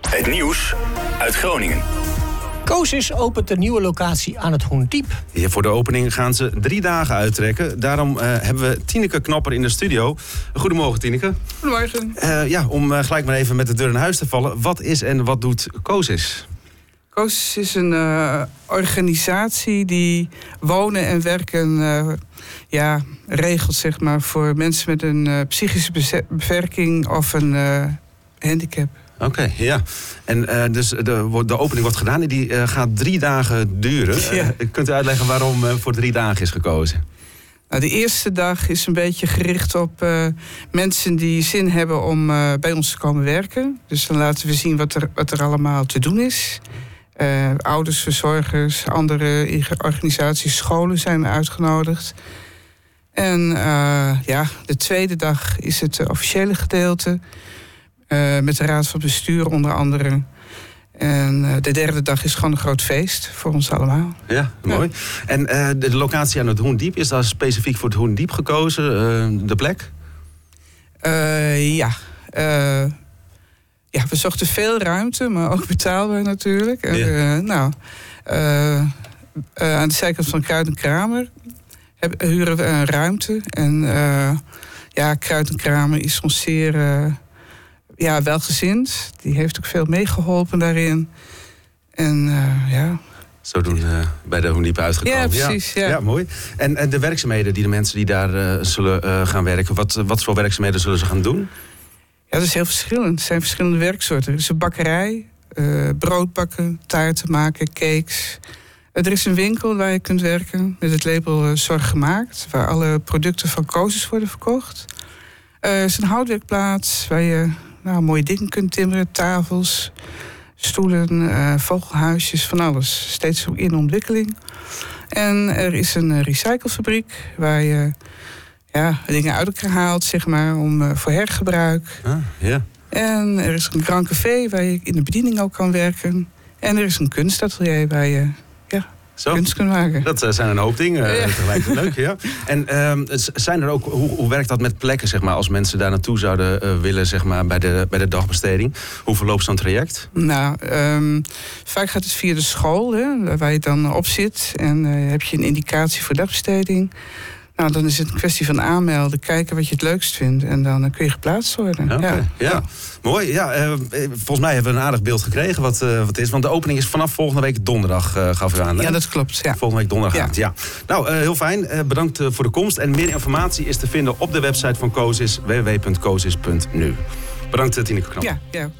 Het nieuws uit Groningen. COSIS opent een nieuwe locatie aan het Hoendiep. Hier voor de opening gaan ze 3 dagen uittrekken. Daarom hebben we Tineke Knapper in de studio. Goedemorgen, Tineke. Goedemorgen. Om gelijk maar even met de deur in huis te vallen. Wat is en wat doet COSIS? COSIS is een organisatie die wonen en werken regelt, zeg maar, voor mensen met een psychische beperking of een handicap. Oké, ja. En dus de opening wordt gedaan en die gaat 3 dagen duren. Ja. Kunt u uitleggen waarom voor 3 dagen is gekozen? Nou, de eerste dag is een beetje gericht op mensen die zin hebben om bij ons te komen werken. Dus dan laten we zien wat er allemaal te doen is. Ouders, verzorgers, andere organisaties, scholen zijn uitgenodigd. En de tweede dag is het officiële gedeelte. Met de raad van bestuur onder andere. En de derde dag is gewoon een groot feest voor ons allemaal. Ja, mooi. Ja. En de locatie aan het Hoendiep, is daar specifiek voor het Hoendiep gekozen, de plek? We zochten veel ruimte, maar ook betaalbaar natuurlijk. Aan de zijkant van Kruid en Kramer huren we een ruimte. En Kruid en Kramer is ons zeer welgezind. Die heeft ook veel meegeholpen daarin. En Zodoende bij de Hoendiep uitgekomen. Ja, precies. Ja. Ja, mooi. En de werkzaamheden die de mensen die daar zullen gaan werken, wat voor werkzaamheden zullen ze gaan doen? Ja, dat is heel verschillend. Het zijn verschillende werksoorten. Er is een bakkerij, brood bakken, taarten maken, cakes. Er is een winkel waar je kunt werken met het label Zorg Gemaakt, waar alle producten van COSIS worden verkocht. Er is een houtwerkplaats waar je mooie dingen kunt timmeren, tafels, stoelen, vogelhuisjes, van alles. Steeds in ontwikkeling. En er is een recyclefabriek waar je dingen uit elkaar haalt, zeg maar, voor hergebruik. En er is een Grand Café waar je in de bediening ook kan werken. En er is een kunstatelier waar je kunst kunt maken. Dat zijn een hoop dingen. Tegelijk leuk, ja. En zijn er ook, hoe werkt dat met plekken, zeg maar, als mensen daar naartoe zouden willen, zeg maar, bij de dagbesteding? Hoe verloopt zo'n traject? Nou, vaak gaat het via de school, hè, waar je dan op zit. En heb je een indicatie voor dagbesteding. Nou, dan is het een kwestie van aanmelden, kijken wat je het leukst vindt. En dan kun je geplaatst worden. Okay, ja. Mooi. Ja, volgens mij hebben we een aardig beeld gekregen wat het is. Want de opening is vanaf volgende week donderdag, gaf u aan. Hè? Ja, dat klopt. Ja. Volgende week donderdag. Ja. Nou, heel fijn. Bedankt voor de komst. En meer informatie is te vinden op de website van COSIS, www.cosis.nu. Bedankt, Tineke Knap. Ja.